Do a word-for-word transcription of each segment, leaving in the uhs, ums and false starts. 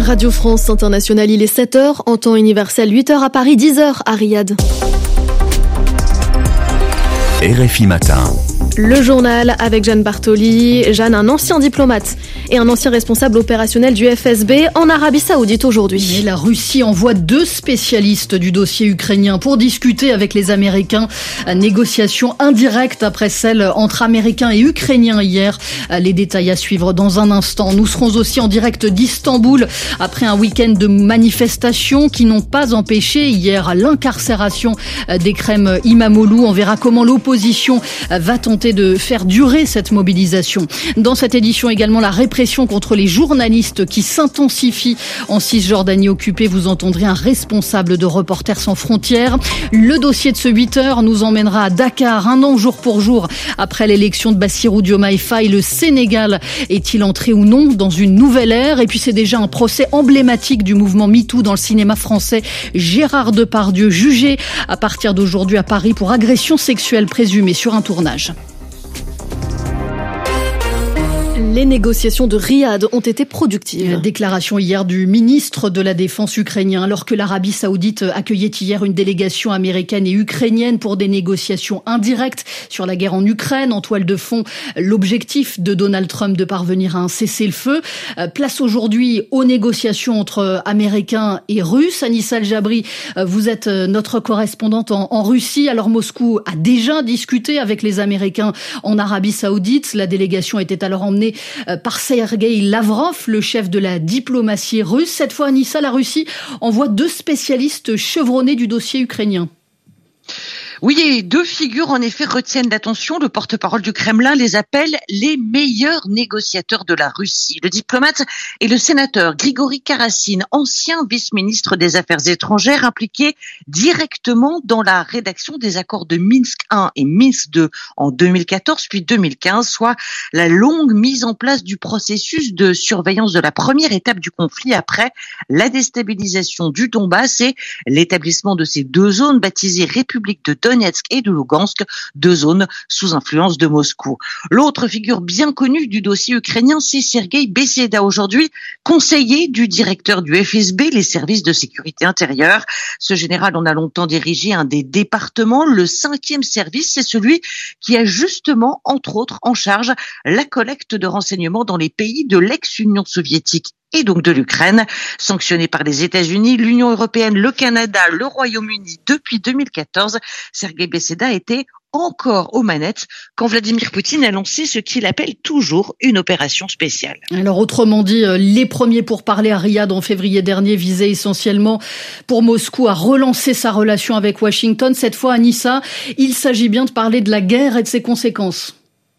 Radio France Internationale, il est sept heures, en temps universel, huit heures à Paris, dix heures à Riyad. R F I Matin. Le journal avec Jeanne Bartoli. Jeanne, un ancien diplomate et un ancien responsable opérationnel du F S B en Arabie Saoudite aujourd'hui. Et la Russie envoie deux spécialistes du dossier ukrainien pour discuter avec les Américains. Négociation indirecte après celle entre Américains et Ukrainiens hier. Les détails à suivre dans un instant. Nous serons aussi en direct d'Istanbul après un week-end de manifestations qui n'ont pas empêché hier l'incarcération d'Ekrem İmamoğlu. On verra comment l'opposition va tenter de faire durer cette mobilisation. Dans cette édition également, la répression contre les journalistes qui s'intensifie en Cisjordanie occupée. Vous entendrez un responsable de Reporters sans frontières. Le dossier de ce huit heures nous emmènera à Dakar, un an jour pour jour après l'élection de Bassirou Diomaye Faye. Le Sénégal est-il entré ou non dans une nouvelle ère? Et puis c'est déjà un procès emblématique du mouvement MeToo dans le cinéma français. Gérard Depardieu jugé à partir d'aujourd'hui à Paris pour agression sexuelle présumée sur un tournage. Les négociations de Riyad ont été productives. La déclaration hier du ministre de la Défense ukrainien, alors que l'Arabie Saoudite accueillait hier une délégation américaine et ukrainienne pour des négociations indirectes sur la guerre en Ukraine. En toile de fond, l'objectif de Donald Trump de parvenir à un cessez-le-feu. Place aujourd'hui aux négociations entre Américains et Russes. Anissa El-Jabri, vous êtes notre correspondante en, en Russie. Alors Moscou a déjà discuté avec les Américains en Arabie Saoudite. La délégation était alors emmenée par Sergueï Lavrov, le chef de la diplomatie russe. Cette fois, Anissa, la Russie envoie deux spécialistes chevronnés du dossier ukrainien. Oui, et deux figures en effet retiennent l'attention. Le porte-parole du Kremlin les appelle les meilleurs négociateurs de la Russie. Le diplomate et le sénateur Grigori Karasin, ancien vice-ministre des Affaires étrangères, impliqué directement dans la rédaction des accords de Minsk un et Minsk deux en deux mille quatorze puis deux mille quinze, soit la longue mise en place du processus de surveillance de la première étape du conflit après la déstabilisation du Donbass et l'établissement de ces deux zones baptisées République de Donetsk et de Lugansk, deux zones sous influence de Moscou. L'autre figure bien connue du dossier ukrainien, c'est Sergueï Besseda, aujourd'hui conseiller du directeur du F S B, les services de sécurité intérieure. Ce général en a longtemps dirigé un des départements, le cinquième service, c'est celui qui a justement, entre autres, en charge la collecte de renseignements dans les pays de l'ex-Union soviétique et donc de l'Ukraine, sanctionné par les États-Unis, l'Union européenne, le Canada, le Royaume-Uni depuis deux mille quatorze. Sergueï Besseda était encore aux manettes quand Vladimir Poutine a lancé ce qu'il appelle toujours une opération spéciale. Alors autrement dit, les premiers pourparlers à Riyad en février dernier visaient essentiellement pour Moscou à relancer sa relation avec Washington. Cette fois, Anissa, il s'agit bien de parler de la guerre et de ses conséquences.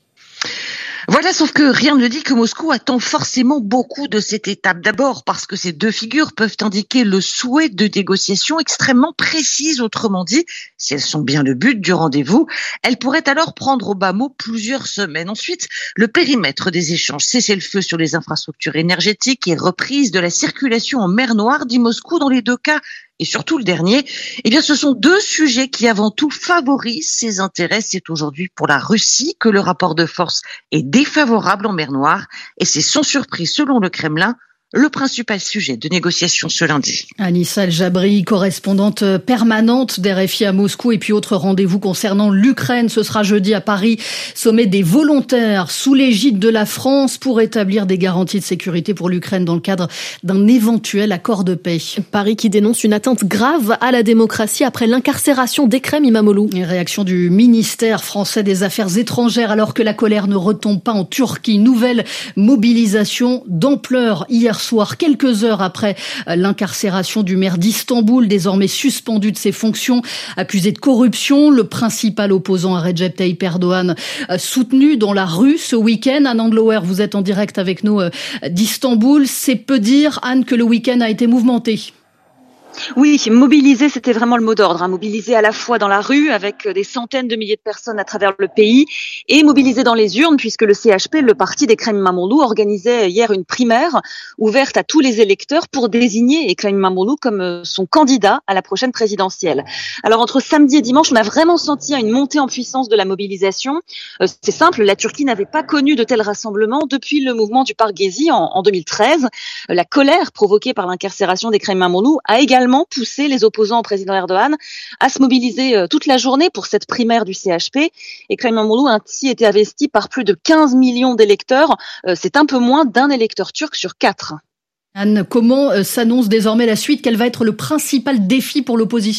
Voilà, sauf que rien ne dit que Moscou attend forcément beaucoup de cette étape. D'abord parce que ces deux figures peuvent indiquer le souhait de négociations extrêmement précises. Autrement dit, si elles sont bien le but du rendez-vous, elles pourraient alors prendre au bas mot plusieurs semaines. Ensuite, le périmètre des échanges, cessez-le-feu sur les infrastructures énergétiques et reprise de la circulation en mer Noire, dit Moscou dans les deux cas. Et surtout le dernier, eh bien, ce sont deux sujets qui avant tout favorisent ses intérêts. C'est aujourd'hui pour la Russie que le rapport de force est défavorable en mer Noire. Et c'est sans surprise, selon le Kremlin, le principal sujet de négociation ce lundi. Anissa El-Jabri, correspondante permanente d'R F I à Moscou. Et puis autre rendez-vous concernant l'Ukraine, ce sera jeudi à Paris, sommet des volontaires sous l'égide de la France pour établir des garanties de sécurité pour l'Ukraine dans le cadre d'un éventuel accord de paix. Paris qui dénonce une atteinte grave à la démocratie après l'incarcération d'Ekrem İmamoğlu. Et réaction du ministère français des Affaires étrangères alors que la colère ne retombe pas en Turquie. Nouvelle mobilisation d'ampleur hier soir, quelques heures après l'incarcération du maire d'Istanbul, désormais suspendu de ses fonctions, accusé de corruption. Le principal opposant à Recep Tayyip Erdogan soutenu dans la rue ce week-end. Anne Andlauer, vous êtes en direct avec nous d'Istanbul. C'est peu dire, Anne, que le week-end a été mouvementé. Oui, mobiliser, c'était vraiment le mot d'ordre. Hein. Mobiliser à la fois dans la rue, avec des centaines de milliers de personnes à travers le pays, et mobiliser dans les urnes, puisque le C H P, le parti d'Ekrem Imamoglu, organisait hier une primaire ouverte à tous les électeurs pour désigner Ekrem Imamoglu comme son candidat à la prochaine présidentielle. Alors entre samedi et dimanche, on a vraiment senti une montée en puissance de la mobilisation. Euh, c'est simple, la Turquie n'avait pas connu de tels rassemblements depuis le mouvement du parc Gezi en, en deux mille treize. Euh, la colère provoquée par l'incarcération d'Ekrem Imamoglu a également poussé les opposants au président Erdogan à se mobiliser toute la journée pour cette primaire du C H P. Ekrem Imamoglu a ainsi été investi par plus de quinze millions d'électeurs. C'est un peu moins d'un électeur turc sur quatre. Anne, comment s'annonce désormais la suite ? Quel va être le principal défi pour l'opposition ?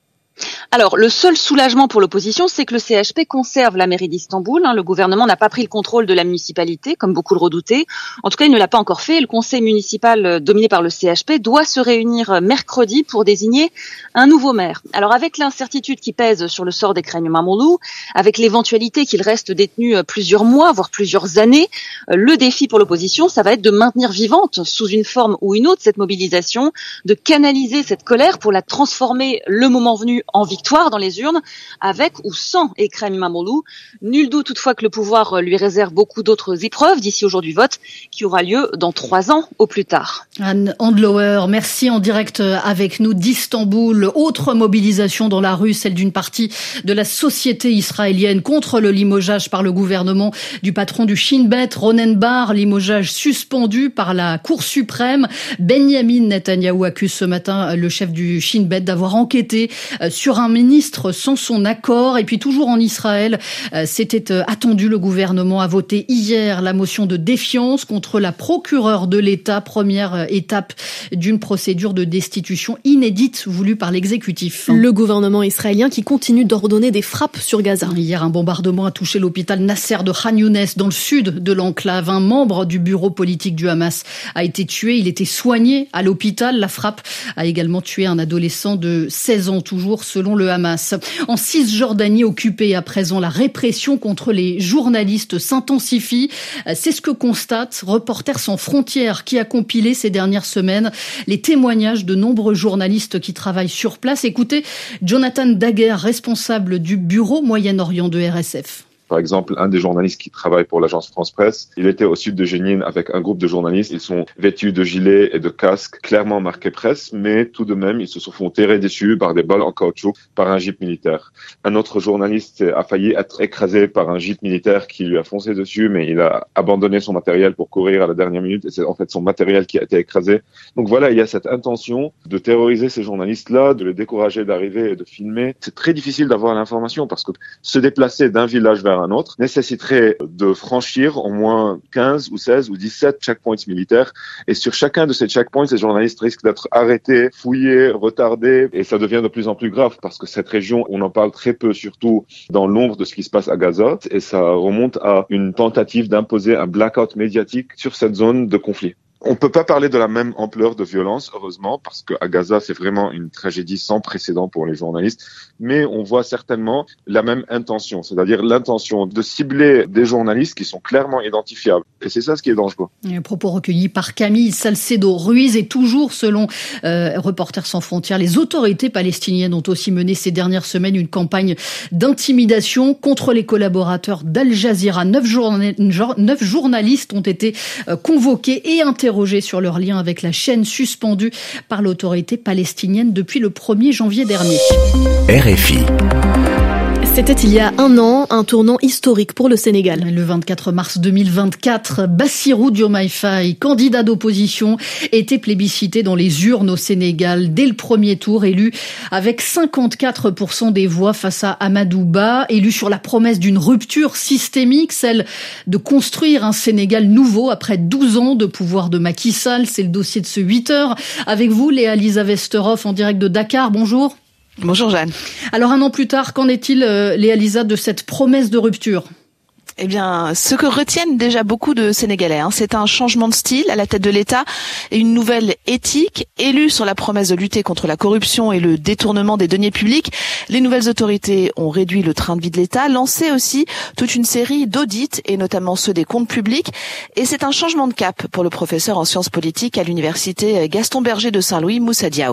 Alors, le seul soulagement pour l'opposition, c'est que le C H P conserve la mairie d'Istanbul. Hein. Le gouvernement n'a pas pris le contrôle de la municipalité, comme beaucoup le redoutaient. En tout cas, il ne l'a pas encore fait. Le conseil municipal dominé par le C H P doit se réunir mercredi pour désigner un nouveau maire. Alors, avec l'incertitude qui pèse sur le sort d'Ekrem Imamoglu, avec l'éventualité qu'il reste détenu plusieurs mois, voire plusieurs années, le défi pour l'opposition, ça va être de maintenir vivante, sous une forme ou une autre, cette mobilisation, de canaliser cette colère pour la transformer le moment venu en victoire dans les urnes, avec ou sans Ekrem Imamoglu. Nul doute toutefois que le pouvoir lui réserve beaucoup d'autres épreuves d'ici au jour du vote, qui aura lieu dans trois ans au plus tard. Anne Handlower, merci en direct avec nous d'Istanbul. Autre mobilisation dans la rue, celle d'une partie de la société israélienne contre le limogeage par le gouvernement du patron du Shin Bet, Ronen Bar, limogeage suspendu par la Cour suprême. Benjamin Netanyahou accuse ce matin le chef du Shin Bet d'avoir enquêté sur un ministre sans son accord. Et puis toujours en Israël, c'était attendu, le gouvernement a voté hier la motion de défiance contre la procureure de l'État, première étape d'une procédure de destitution inédite voulue par l'exécutif. Le gouvernement israélien qui continue d'ordonner des frappes sur Gaza. Hier, un bombardement a touché l'hôpital Nasser de Khan Younes dans le sud de l'enclave. Un membre du bureau politique du Hamas a été tué. Il était soigné à l'hôpital. La frappe a également tué un adolescent de seize ans, toujours selon le Hamas. En Cisjordanie occupée à présent, la répression contre les journalistes s'intensifie. C'est ce que constate Reporters sans frontières, qui a compilé ces dernières semaines les témoignages de nombreux journalistes qui travaillent sur place. Écoutez Jonathan Daguerre, responsable du bureau Moyen-Orient de R S F. Par exemple, un des journalistes qui travaille pour l'agence France Presse, il était au sud de Jenin avec un groupe de journalistes. Ils sont vêtus de gilets et de casques clairement marqués presse, mais tout de même, ils se sont tirés dessus par des balles en caoutchouc par un jeep militaire. Un autre journaliste a failli être écrasé par un jeep militaire qui lui a foncé dessus, mais il a abandonné son matériel pour courir à la dernière minute et c'est en fait son matériel qui a été écrasé. Donc voilà, il y a cette intention de terroriser ces journalistes-là, de les décourager d'arriver et de filmer. C'est très difficile d'avoir l'information parce que se déplacer d'un village vers un autre nécessiterait de franchir au moins quinze ou seize ou dix-sept checkpoints militaires. Et sur chacun de ces checkpoints, ces journalistes risquent d'être arrêtés, fouillés, retardés. Et ça devient de plus en plus grave parce que cette région, on en parle très peu, surtout dans l'ombre de ce qui se passe à Gaza. Et ça remonte à une tentative d'imposer un blackout médiatique sur cette zone de conflit. On peut pas parler de la même ampleur de violence, heureusement, parce qu'à Gaza, c'est vraiment une tragédie sans précédent pour les journalistes. Mais on voit certainement la même intention, c'est-à-dire l'intention de cibler des journalistes qui sont clairement identifiables. Et c'est ça ce qui est dangereux. Un propos recueillis par Camille Salcedo-Ruiz. Et toujours selon euh, Reporters sans frontières, les autorités palestiniennes ont aussi mené ces dernières semaines une campagne d'intimidation contre les collaborateurs d'Al Jazeera. Neuf, journa- neuf journalistes ont été euh, convoqués et interrogés sur leur lien avec la chaîne suspendue par l'autorité palestinienne depuis le premier janvier dernier. R F I. C'était il y a un an, un tournant historique pour le Sénégal. Le vingt-quatre mars deux mille vingt-quatre, Bassirou Diomaye Faye, candidat d'opposition, était plébiscité dans les urnes au Sénégal dès le premier tour, élu avec cinquante-quatre pour cent des voix face à Amadou Ba, élu sur la promesse d'une rupture systémique, celle de construire un Sénégal nouveau après douze ans de pouvoir de Macky Sall. C'est le dossier de ce huit heures. Avec vous, Léa-Lisa Westerhoff, en direct de Dakar. Bonjour. Bonjour Jeanne. Alors un an plus tard, qu'en est-il, euh, Léa-Lisa, de cette promesse de rupture ? Eh bien, ce que retiennent déjà beaucoup de Sénégalais, hein, c'est un changement de style à la tête de l'État et une nouvelle éthique. Élue sur la promesse de lutter contre la corruption et le détournement des deniers publics, les nouvelles autorités ont réduit le train de vie de l'État, lancé aussi toute une série d'audits, et notamment ceux des comptes publics. Et c'est un changement de cap pour le professeur en sciences politiques à l'université Gaston Berger de Saint-Louis, Moussa Diao.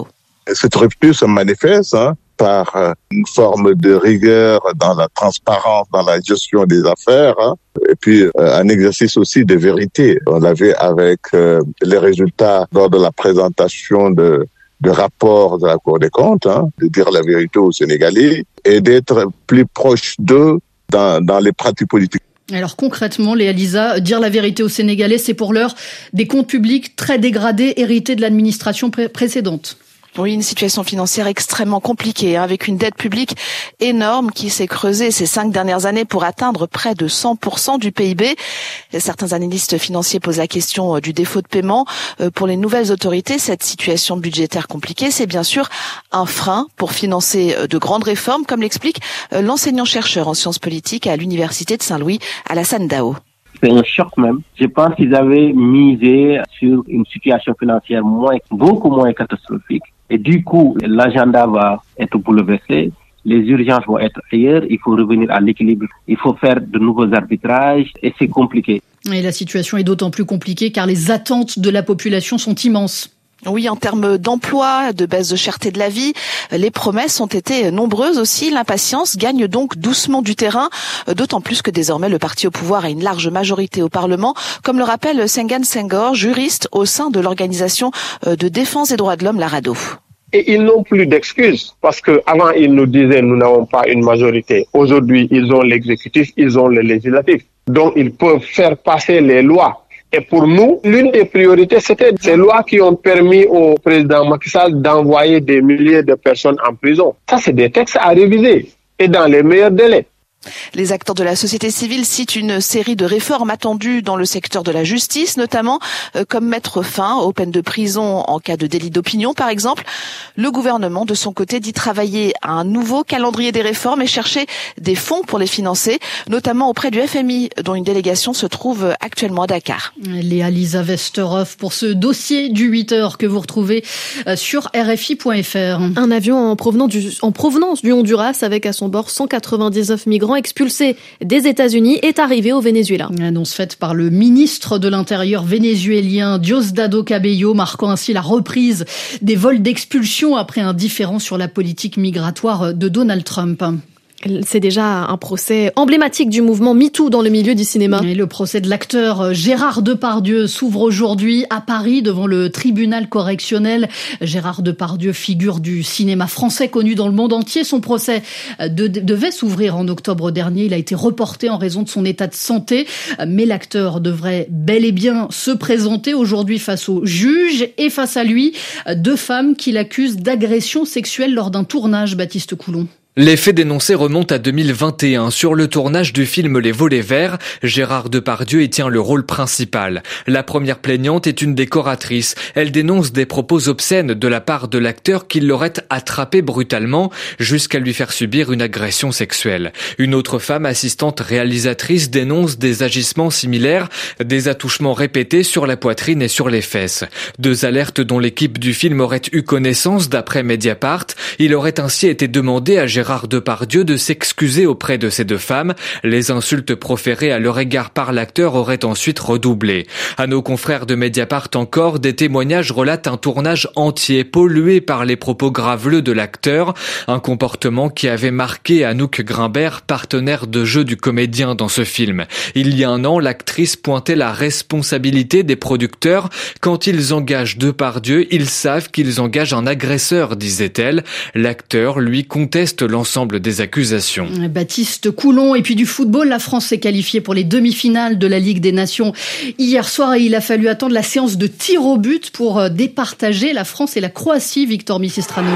Cette rupture se manifeste hein, par une forme de rigueur dans la transparence, dans la gestion des affaires, hein, et puis euh, un exercice aussi de vérité. On l'a vu avec euh, les résultats lors de la présentation de de rapport de la Cour des comptes, hein, de dire la vérité aux Sénégalais et d'être plus proche d'eux dans, dans les pratiques politiques. Alors concrètement, Léa Lisa, dire la vérité aux Sénégalais, c'est pour l'heure des comptes publics très dégradés, hérités de l'administration pré- précédente. Oui, une situation financière extrêmement compliquée, hein, avec une dette publique énorme qui s'est creusée ces cinq dernières années pour atteindre près de cent pour cent du P I B. Et certains analystes financiers posent la question du défaut de paiement. Euh, pour les nouvelles autorités, cette situation budgétaire compliquée, c'est bien sûr un frein pour financer de grandes réformes, comme l'explique l'enseignant-chercheur en sciences politiques à l'Université de Saint-Louis, Alassane Dao. C'est un choc même. Je pense qu'ils avaient misé sur une situation financière moins, beaucoup moins catastrophique. Et du coup, l'agenda va être bouleversé. Les urgences vont être ailleurs. Il faut revenir à l'équilibre. Il faut faire de nouveaux arbitrages et c'est compliqué. Et la situation est d'autant plus compliquée car les attentes de la population sont immenses. Oui, en termes d'emploi, de baisse de cherté de la vie, les promesses ont été nombreuses aussi. L'impatience gagne donc doucement du terrain, d'autant plus que désormais le parti au pouvoir a une large majorité au Parlement, comme le rappelle Senghane Senghor, juriste au sein de l'organisation de défense des droits de l'homme, la RADDHO. Et ils n'ont plus d'excuses parce que avant ils nous disaient nous n'avons pas une majorité. Aujourd'hui, ils ont l'exécutif, ils ont le législatif. Donc ils peuvent faire passer les lois. Et pour nous, l'une des priorités, c'était ces lois qui ont permis au président Macky Sall d'envoyer des milliers de personnes en prison. Ça, c'est des textes à réviser et dans les meilleurs délais. Les acteurs de la société civile citent une série de réformes attendues dans le secteur de la justice, notamment euh, comme mettre fin aux peines de prison en cas de délit d'opinion, par exemple. Le gouvernement, de son côté, dit travailler à un nouveau calendrier des réformes et chercher des fonds pour les financer, notamment auprès du F M I, dont une délégation se trouve actuellement à Dakar. Léa Lisa Westerhoff pour ce dossier du huit heures que vous retrouvez sur R F I point F R. Un avion en provenance du, en provenance du Honduras avec à son bord cent quatre-vingt-dix-neuf migrants expulsés des États-Unis est arrivé au Venezuela. Annonce faite par le ministre de l'Intérieur vénézuélien Diosdado Cabello, marquant ainsi la reprise des vols d'expulsion après un différend sur la politique migratoire de Donald Trump. C'est déjà un procès emblématique du mouvement MeToo dans le milieu du cinéma. Et le procès de l'acteur Gérard Depardieu s'ouvre aujourd'hui à Paris devant le tribunal correctionnel. Gérard Depardieu, figure du cinéma français connu dans le monde entier. Son procès de, devait s'ouvrir en octobre dernier. Il a été reporté en raison de son état de santé. Mais l'acteur devrait bel et bien se présenter aujourd'hui face au juge et face à lui, deux femmes qui l'accusent d'agression sexuelle lors d'un tournage, Baptiste Coulon. Les faits dénoncés remontent à deux mille vingt et un. Sur le tournage du film Les Volets Verts, Gérard Depardieu y tient le rôle principal. La première plaignante est une décoratrice. Elle dénonce des propos obscènes de la part de l'acteur qui l'aurait attrapé brutalement jusqu'à lui faire subir une agression sexuelle. Une autre femme, assistante réalisatrice, dénonce des agissements similaires, des attouchements répétés sur la poitrine et sur les fesses. Deux alertes dont l'équipe du film aurait eu connaissance d'après Mediapart. Il aurait ainsi été demandé à Gérard Gérard Depardieu de s'excuser auprès de ces deux femmes. Les insultes proférées à leur égard par l'acteur auraient ensuite redoublé. À nos confrères de Mediapart encore, des témoignages relatent un tournage entier pollué par les propos graveleux de l'acteur, un comportement qui avait marqué Anouk Grimbert, partenaire de jeu du comédien dans ce film. Il y a un an, l'actrice pointait la responsabilité des producteurs. Quand ils engagent Depardieu, ils savent qu'ils engagent un agresseur, disait-elle. L'acteur, lui, conteste l'ensemble des accusations. Baptiste Coulon. Et puis du football, la France s'est qualifiée pour les demi-finales de la Ligue des Nations hier soir et il a fallu attendre la séance de tir au but pour départager la France et la Croatie. Victor Missistrano.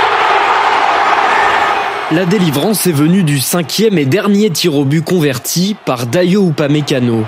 La délivrance est venue du cinquième et dernier tir au but converti par Dayo Upamecano.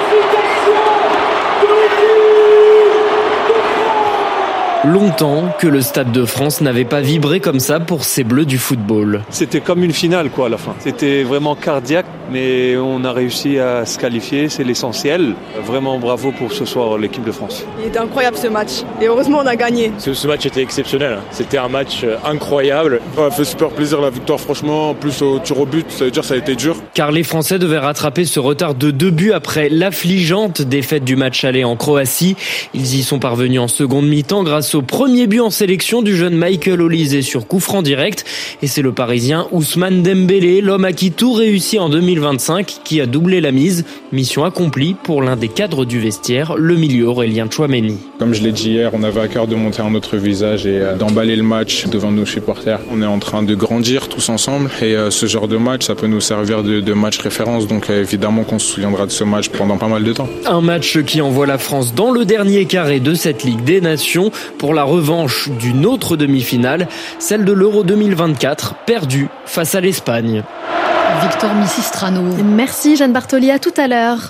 Longtemps que le Stade de France n'avait pas vibré comme ça pour ces Bleus du football. C'était comme une finale quoi à la fin. C'était vraiment cardiaque, mais on a réussi à se qualifier, c'est l'essentiel. Vraiment bravo pour ce soir l'équipe de France. Il était incroyable ce match et heureusement on a gagné. Ce, ce match était exceptionnel, c'était un match incroyable. Ça fait super plaisir la victoire franchement, en plus au tir au but, ça veut dire que ça a été dur. Car les Français devaient rattraper ce retard de deux buts après l'affligeante défaite du match aller en Croatie. Ils y sont parvenus en seconde mi-temps grâce grâce au premier but en sélection du jeune Michael Olise sur coup franc direct. Et c'est le Parisien Ousmane Dembélé, l'homme à qui tout réussit en deux mille vingt-cinq, qui a doublé la mise. Mission accomplie pour l'un des cadres du vestiaire, le milieu Aurélien Tchouaméni. Comme je l'ai dit hier, on avait à cœur de montrer un autre visage et d'emballer le match devant nos supporters. On est en train de grandir tous ensemble et ce genre de match, ça peut nous servir de, de match référence. Donc évidemment qu'on se souviendra de ce match pendant pas mal de temps. Un match qui envoie la France dans le dernier carré de cette Ligue des Nations pour la revanche d'une autre demi-finale, celle de l'Euro deux mille vingt-quatre, perdue face à l'Espagne. Victor Missistrano. Merci Jeanne Bartoli, à tout à l'heure.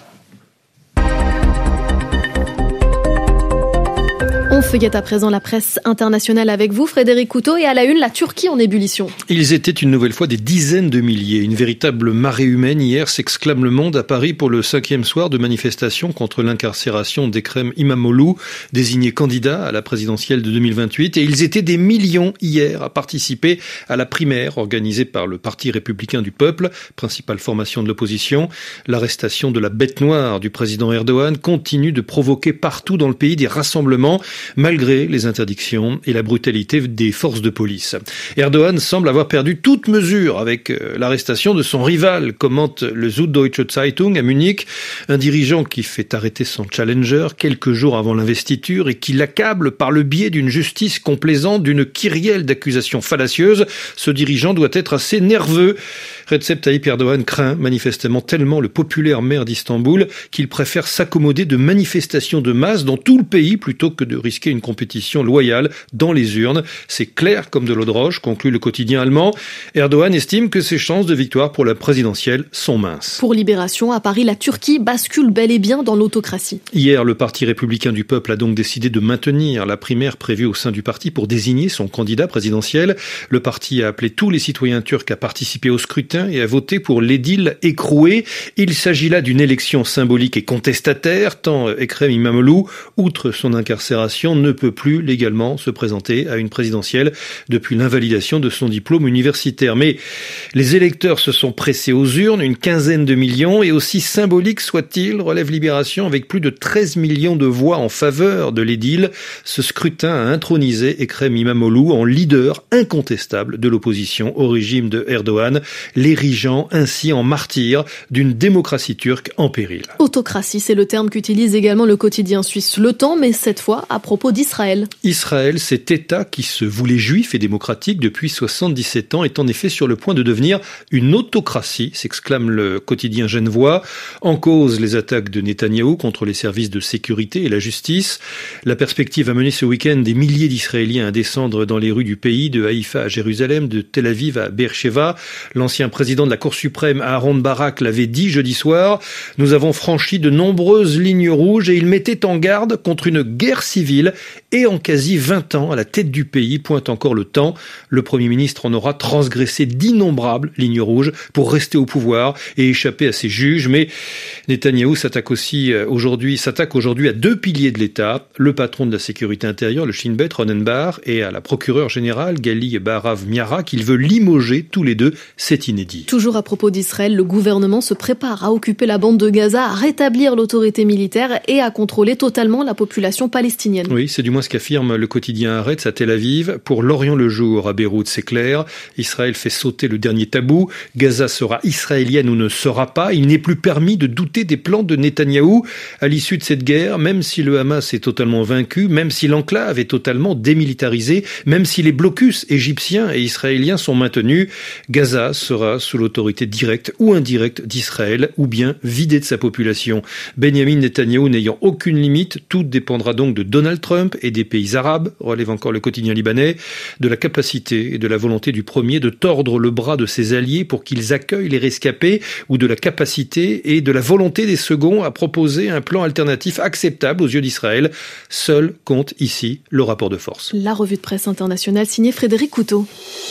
On feuillette à présent la presse internationale avec vous, Frédéric Couteau, et à la une, la Turquie en ébullition. Ils étaient une nouvelle fois des dizaines de milliers. Une véritable marée humaine hier, s'exclame le monde à Paris pour le cinquième soir de manifestation contre l'incarcération d'Ekrem İmamoğlu, désigné candidat à la présidentielle de deux mille vingt-huit. Et ils étaient des millions hier à participer à la primaire organisée par le Parti républicain du peuple, principale formation de l'opposition. L'arrestation de la bête noire du président Erdogan continue de provoquer partout dans le pays des rassemblements, malgré les interdictions et la brutalité des forces de police. Erdogan semble avoir perdu toute mesure avec l'arrestation de son rival, commente le Süddeutsche Zeitung à Munich, un dirigeant qui fait arrêter son challenger quelques jours avant l'investiture et qui l'accable par le biais d'une justice complaisante, d'une kyrielle d'accusations fallacieuses. Ce dirigeant doit être assez nerveux. Recep Tayyip Erdogan craint manifestement tellement le populaire maire d'Istanbul qu'il préfère s'accommoder de manifestations de masse dans tout le pays plutôt que de risquer une compétition loyale dans les urnes. C'est clair comme de l'eau de roche, conclut le quotidien allemand. Erdogan estime que ses chances de victoire pour la présidentielle sont minces. Pour Libération, à Paris, la Turquie bascule bel et bien dans l'autocratie. Hier, le Parti républicain du peuple a donc décidé de maintenir la primaire prévue au sein du parti pour désigner son candidat présidentiel. Le parti a appelé tous les citoyens turcs à participer au scrutin et à voter pour l'édile écroué. Il s'agit là d'une élection symbolique et contestataire, tant Ekrem İmamoğlu, outre son incarcération, ne peut plus légalement se présenter à une présidentielle depuis l'invalidation de son diplôme universitaire. Mais les électeurs se sont pressés aux urnes, une quinzaine de millions, et aussi symbolique soit-il, relève Libération, avec plus de treize millions de voix en faveur de l'édile. Ce scrutin a intronisé Ekrem İmamoğlu en leader incontestable de l'opposition au régime de Erdogan, l'érigeant ainsi en martyr d'une démocratie turque en péril. Autocratie, c'est le terme qu'utilise également le quotidien suisse Le Temps, mais cette fois à propos d'Israël. Israël, cet État qui se voulait juif et démocratique depuis soixante-dix-sept ans, est en effet sur le point de devenir une autocratie, s'exclame le quotidien genevois. En cause, les attaques de Netanyahou contre les services de sécurité et la justice. La perspective a mené ce week-end des milliers d'Israéliens à descendre dans les rues du pays, de Haïfa à Jérusalem, de Tel Aviv à Beersheva. L'ancien président de la Cour suprême, Aaron Barak, l'avait dit jeudi soir. Nous avons franchi de nombreuses lignes rouges et il mettait en garde contre une guerre civile. Et en quasi vingt ans, à la tête du pays, pointe encore le temps, le Premier ministre en aura transgressé d'innombrables lignes rouges pour rester au pouvoir et échapper à ses juges. Mais Netanyahou s'attaque aussi aujourd'hui, s'attaque aujourd'hui à deux piliers de l'État, le patron de la sécurité intérieure, le Shin Bet, Ronen Bar, et à la procureure générale, Gali Baharav Miara, qu'il veut limoger tous les deux. C'est inédit. Toujours à propos d'Israël, le gouvernement se prépare à occuper la bande de Gaza, à rétablir l'autorité militaire et à contrôler totalement la population palestinienne. Oui, c'est du moins ce qu'affirme le quotidien Haaretz à Tel Aviv. Pour L'Orient le Jour à Beyrouth, c'est clair. Israël fait sauter le dernier tabou. Gaza sera israélienne ou ne sera pas. Il n'est plus permis de douter des plans de Netanyahou. À l'issue de cette guerre, même si le Hamas est totalement vaincu, même si l'enclave est totalement démilitarisée, même si les blocus égyptiens et israéliens sont maintenus, Gaza sera sous l'autorité directe ou indirecte d'Israël, ou bien vidé de sa population. Benyamin Netanyahou n'ayant aucune limite, tout dépendra donc de Donald Trump et des pays arabes, relève encore le quotidien libanais, de la capacité et de la volonté du premier de tordre le bras de ses alliés pour qu'ils accueillent les rescapés, ou de la capacité et de la volonté des seconds à proposer un plan alternatif acceptable aux yeux d'Israël. Seul compte ici le rapport de force. La revue de presse internationale signée Frédéric Couteau.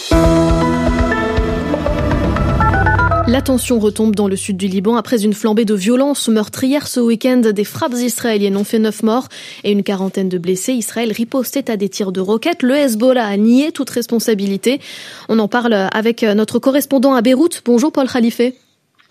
La tension retombe dans le sud du Liban après une flambée de violence meurtrière ce week-end. Des frappes israéliennes ont fait neuf morts et une quarantaine de blessés. Israël ripostait à des tirs de roquettes. Le Hezbollah a nié toute responsabilité. On en parle avec notre correspondant à Beyrouth. Bonjour Paul Khalife.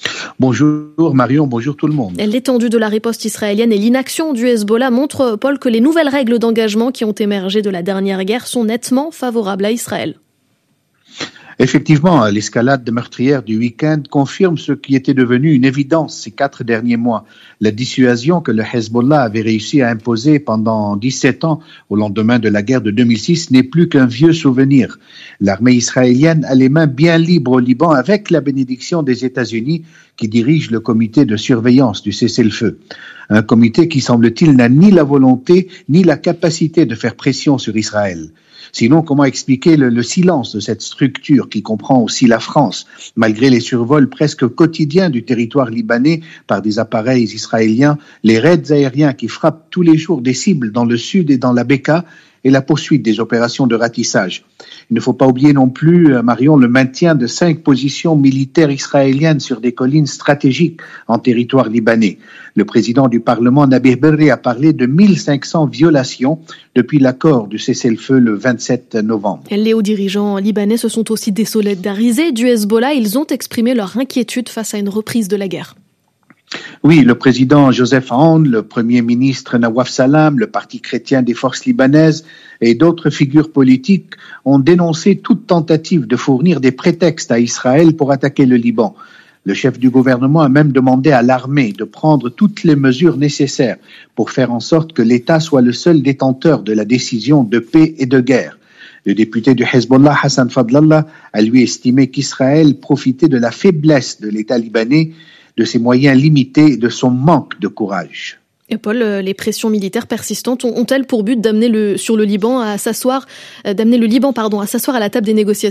Bonjour Marion, bonjour tout le monde. L'étendue de la riposte israélienne et l'inaction du Hezbollah montrent, Paul, que les nouvelles règles d'engagement qui ont émergé de la dernière guerre sont nettement favorables à Israël. Effectivement, l'escalade meurtrière du week-end confirme ce qui était devenu une évidence ces quatre derniers mois. La dissuasion que le Hezbollah avait réussi à imposer pendant dix-sept ans au lendemain de la guerre de deux mille six n'est plus qu'un vieux souvenir. L'armée israélienne a les mains bien libres au Liban avec la bénédiction des États-Unis qui dirigent le comité de surveillance du cessez-le-feu. Un comité qui, semble-t-il, n'a ni la volonté ni la capacité de faire pression sur Israël. Sinon, comment expliquer le, le silence de cette structure qui comprend aussi la France, malgré les survols presque quotidiens du territoire libanais par des appareils israéliens, les raids aériens qui frappent tous les jours des cibles dans le sud et dans la Bekaa et la poursuite des opérations de ratissage. Il ne faut pas oublier non plus, Marion, le maintien de cinq positions militaires israéliennes sur des collines stratégiques en territoire libanais. Le président du Parlement, Nabih Berri, a parlé de mille cinq cents violations depuis l'accord du cessez-le-feu le vingt-sept novembre. Les hauts dirigeants libanais se sont aussi désolidarisés du Hezbollah. Ils ont exprimé leur inquiétude face à une reprise de la guerre. Oui, le président Joseph Aoun, le premier ministre Nawaf Salam, le Parti chrétien des forces libanaises et d'autres figures politiques ont dénoncé toute tentative de fournir des prétextes à Israël pour attaquer le Liban. Le chef du gouvernement a même demandé à l'armée de prendre toutes les mesures nécessaires pour faire en sorte que l'État soit le seul détenteur de la décision de paix et de guerre. Le député du Hezbollah, Hassan Fadlallah, a lui estimé qu'Israël profitait de la faiblesse de l'État libanais, de ses moyens limités et de son manque de courage. Et Paul, les pressions militaires persistantes ont-elles pour but d'amener le, sur le Liban à s'asseoir, d'amener le Liban, pardon, à s'asseoir à la table des négociations ?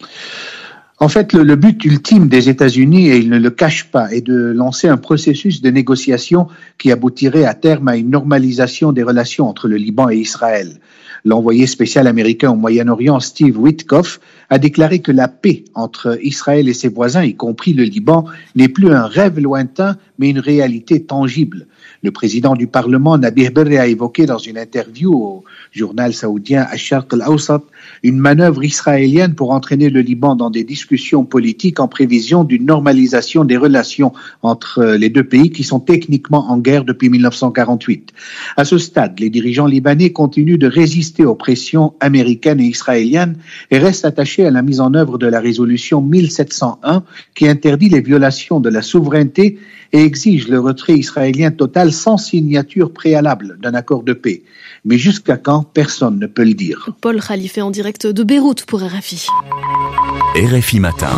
En fait, le, le but ultime des États-Unis, et ils ne le cachent pas, est de lancer un processus de négociation qui aboutirait à terme à une normalisation des relations entre le Liban et Israël. L'envoyé spécial américain au Moyen-Orient, Steve Witkoff, a déclaré que la paix entre Israël et ses voisins, y compris le Liban, n'est plus un rêve lointain, mais une réalité tangible. Le président du Parlement, Nabih Berri, a évoqué dans une interview au journal saoudien Al-Sharq Al-Awsat une manœuvre israélienne pour entraîner le Liban dans des discussions politiques en prévision d'une normalisation des relations entre les deux pays qui sont techniquement en guerre depuis mille neuf cent quarante-huit. À ce stade, les dirigeants libanais continuent de résister aux pressions américaines et israéliennes et restent attachés à la mise en œuvre de la résolution mille sept cent un qui interdit les violations de la souveraineté et exige le retrait israélien total sans signature préalable d'un accord de paix. Mais jusqu'à quand, personne ne peut le dire. Paul Khalife en direct de Beyrouth pour R F I. R F I Matin.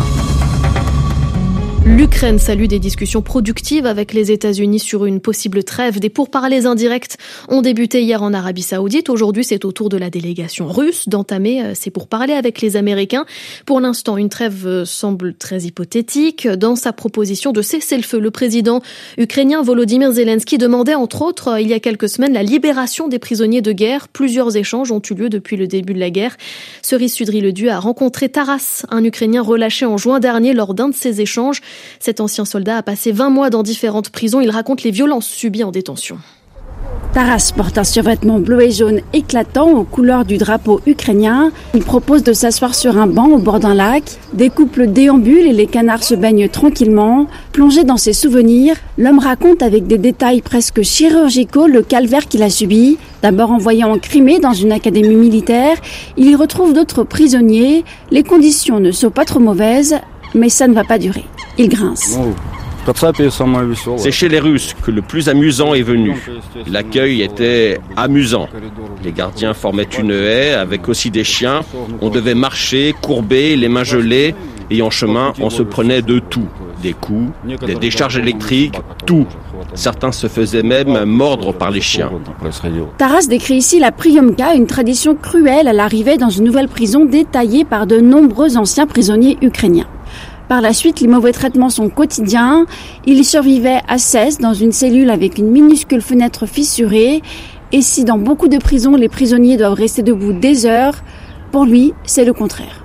L'Ukraine salue des discussions productives avec les États-Unis sur une possible trêve. Des pourparlers indirects ont débuté hier en Arabie Saoudite. Aujourd'hui, c'est au tour de la délégation russe d'entamer ces pourparlers avec les Américains. Pour l'instant, une trêve semble très hypothétique. Dans sa proposition de cessez-le-feu, le président ukrainien Volodymyr Zelensky demandait, entre autres, il y a quelques semaines, la libération des prisonniers de guerre. Plusieurs échanges ont eu lieu depuis le début de la guerre. Cerise Sudry-Ledu a rencontré Taras, un Ukrainien relâché en juin dernier lors d'un de ces échanges. Cet ancien soldat a passé vingt mois dans différentes prisons. Il raconte les violences subies en détention. Taras porte un survêtement bleu et jaune éclatant aux couleurs du drapeau ukrainien. Il propose de s'asseoir sur un banc au bord d'un lac. Des couples déambulent et les canards se baignent tranquillement. Plongé dans ses souvenirs, l'homme raconte avec des détails presque chirurgicaux le calvaire qu'il a subi. D'abord envoyé en Crimée dans une académie militaire, il y retrouve d'autres prisonniers. Les conditions ne sont pas trop mauvaises, mais ça ne va pas durer. Il grince. C'est chez les Russes que le plus amusant est venu. L'accueil était amusant. Les gardiens formaient une haie avec aussi des chiens. On devait marcher, courber, les mains gelées. Et en chemin, on se prenait de tout. Des coups, des décharges électriques, tout. Certains se faisaient même mordre par les chiens. Taras décrit ici la Priomka, une tradition cruelle à l'arrivée dans une nouvelle prison détaillée par de nombreux anciens prisonniers ukrainiens. Par la suite, les mauvais traitements sont quotidiens. Il y survivait à seize dans une cellule avec une minuscule fenêtre fissurée. Et si dans beaucoup de prisons, les prisonniers doivent rester debout des heures, pour lui, c'est le contraire.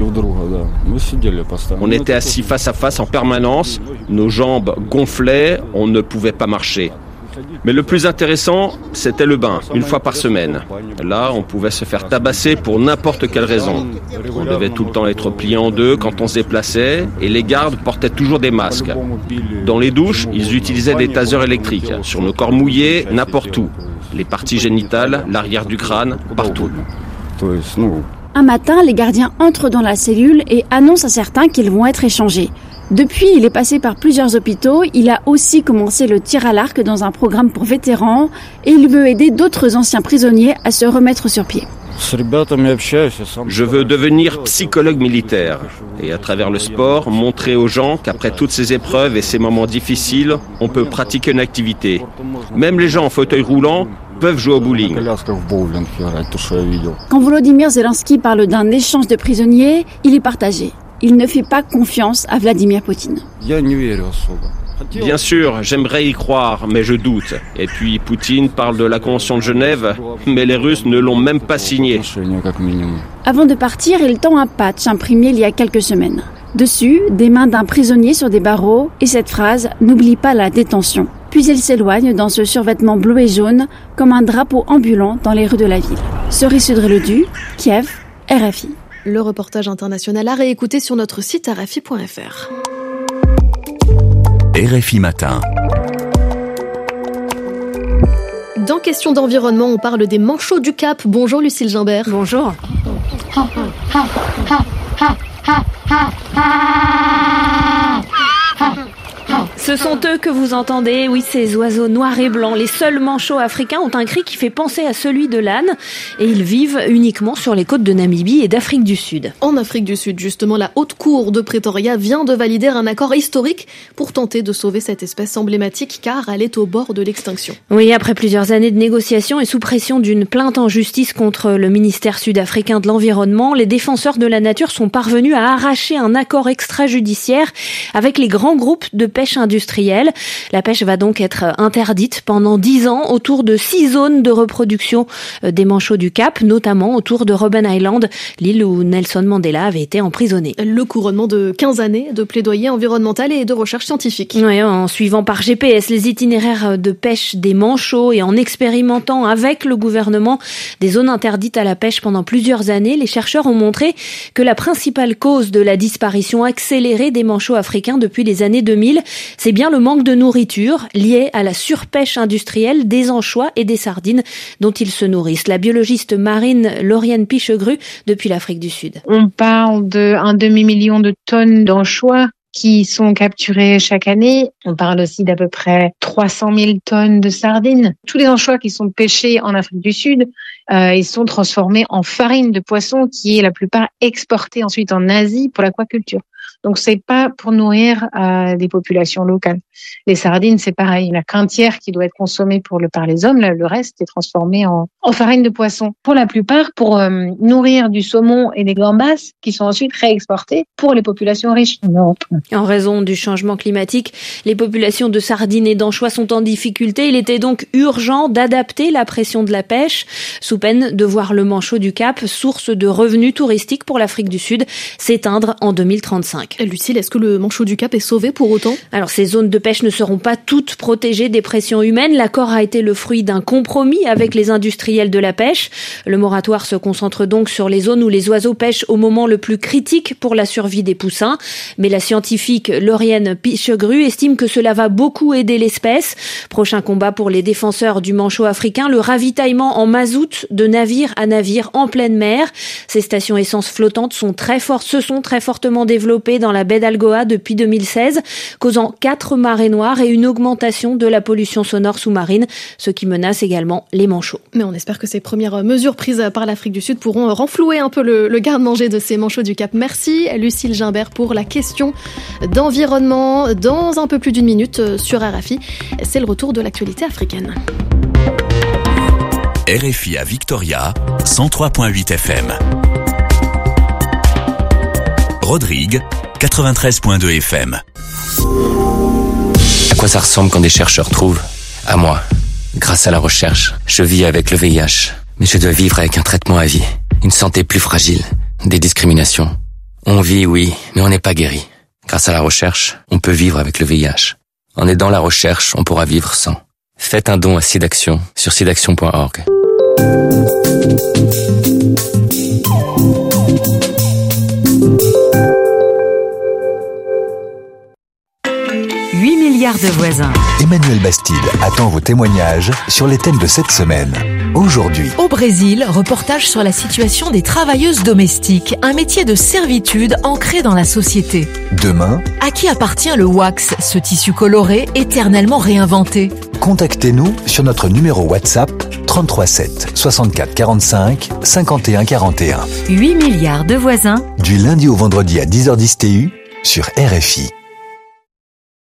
On était assis face à face en permanence, nos jambes gonflaient, on ne pouvait pas marcher. Mais le plus intéressant, c'était le bain, une fois par semaine. Là, on pouvait se faire tabasser pour n'importe quelle raison. On devait tout le temps être plié en deux quand on se déplaçait et les gardes portaient toujours des masques. Dans les douches, ils utilisaient des tasers électriques. Sur nos corps mouillés, n'importe où. Les parties génitales, l'arrière du crâne, partout. Un matin, les gardiens entrent dans la cellule et annoncent à certains qu'ils vont être échangés. Depuis, il est passé par plusieurs hôpitaux. Il a aussi commencé le tir à l'arc dans un programme pour vétérans et il veut aider d'autres anciens prisonniers à se remettre sur pied. Je veux devenir psychologue militaire et à travers le sport, montrer aux gens qu'après toutes ces épreuves et ces moments difficiles, on peut pratiquer une activité. Même les gens en fauteuil roulant peuvent jouer au bowling. Quand Volodymyr Zelensky parle d'un échange de prisonniers, il est partagé. Il ne fait pas confiance à Vladimir Poutine. Bien sûr, j'aimerais y croire, mais je doute. Et puis Poutine parle de la Convention de Genève, mais les Russes ne l'ont même pas signée. Avant de partir, il tend un patch imprimé il y a quelques semaines. Dessus, des mains d'un prisonnier sur des barreaux et cette phrase « N'oublie pas la détention ». Puis il s'éloigne dans ce survêtement bleu et jaune, comme un drapeau ambulant dans les rues de la ville. Cerise Sudré-Ledu, Kiev, R F I. Le reportage international à réécouter sur notre site R F I point F R. R F I Matin. Dans Question d'environnement, on parle des manchots du Cap. Bonjour Lucille Gimbert. Bonjour. Ce sont eux que vous entendez, oui, ces oiseaux noirs et blancs. Les seuls manchots africains ont un cri qui fait penser à celui de l'âne et ils vivent uniquement sur les côtes de Namibie et d'Afrique du Sud. En Afrique du Sud, justement, la Haute Cour de Pretoria vient de valider un accord historique pour tenter de sauver cette espèce emblématique car elle est au bord de l'extinction. Oui, après plusieurs années de négociations et sous pression d'une plainte en justice contre le ministère sud-africain de l'Environnement, les défenseurs de la nature sont parvenus à arracher un accord extrajudiciaire avec les grands groupes de pêche industrielle. La pêche va donc être interdite pendant dix ans autour de six zones de reproduction des manchots du Cap, notamment autour de Robben Island, l'île où Nelson Mandela avait été emprisonné. Le couronnement de quinze années de plaidoyer environnemental et de recherche scientifique. Oui, en suivant par G P S les itinéraires de pêche des manchots et en expérimentant avec le gouvernement des zones interdites à la pêche pendant plusieurs années, les chercheurs ont montré que la principale cause de la disparition accélérée des manchots africains depuis les années deux mille, c'est bien le manque de nourriture lié à la surpêche industrielle des anchois et des sardines dont ils se nourrissent. La biologiste marine Lauriane Pichegru depuis l'Afrique du Sud. On parle d'un demi-million de tonnes d'anchois qui sont capturés chaque année. On parle aussi d'à peu près trois cent mille tonnes de sardines. Tous les anchois qui sont pêchés en Afrique du Sud, euh, ils sont transformés en farine de poisson qui est la plupart exportée ensuite en Asie pour l'aquaculture. Donc c'est pas pour nourrir euh, des populations locales. Les sardines, c'est pareil. Il n'y en a qu'un tiers qui doit être consommé pour le, par les hommes. Là, le reste est transformé en, en farine de poisson. Pour la plupart, pour euh, nourrir du saumon et des gambas qui sont ensuite réexportés pour les populations riches en Europe. En raison du changement climatique, les populations de sardines et d'anchois sont en difficulté. Il était donc urgent d'adapter la pression de la pêche, sous peine de voir le manchot du Cap, source de revenus touristiques pour l'Afrique du Sud, s'éteindre en deux mille trente-cinq. Lucille, est-ce que le manchot du Cap est sauvé pour autant ? Alors, ces zones de pêche ne seront pas toutes protégées des pressions humaines. L'accord a été le fruit d'un compromis avec les industriels de la pêche. Le moratoire se concentre donc sur les zones où les oiseaux pêchent au moment le plus critique pour la survie des poussins. Mais la scientifique Lauriane Pichegru estime que cela va beaucoup aider l'espèce. Prochain combat pour les défenseurs du manchot africain, le ravitaillement en mazout de navire à navire en pleine mer. Ces stations essence flottantes sont très fortes, se sont très fortement développées dans la baie d'Algoa depuis deux mille seize, causant quatre marées noires et une augmentation de la pollution sonore sous-marine, ce qui menace également les manchots. Mais on espère que ces premières mesures prises par l'Afrique du Sud pourront renflouer un peu le, le garde-manger de ces manchots du Cap. Merci Lucille Gimbert pour la question d'environnement. Dans un peu plus d'une minute sur R F I, c'est le retour de l'actualité africaine. R F I à Victoria, cent trois virgule huit F M. Rodrigue, quatre-vingt-treize virgule deux F M. À quoi ça ressemble quand des chercheurs trouvent ? À moi. Grâce à la recherche, je vis avec le V I H. Mais je dois vivre avec un traitement à vie. Une santé plus fragile. Des discriminations. On vit, oui, mais on n'est pas guéri. Grâce à la recherche, on peut vivre avec le V I H. En aidant la recherche, on pourra vivre sans. Faites un don à SIDAction sur sidaction point org. huit milliards de voisins. Emmanuel Bastide attend vos témoignages sur les thèmes de cette semaine. Aujourd'hui, Au Brésil, reportage sur la situation des travailleuses domestiques, un métier de servitude ancré dans la société. demain, À qui appartient le wax, ce tissu coloré éternellement réinventé? contactez-nous sur notre numéro WhatsApp trente-trois sept soixante-quatre quarante-cinq cinquante et un quarante et un. huit milliards de voisins. Du lundi au vendredi à dix heures dix T U sur R F I.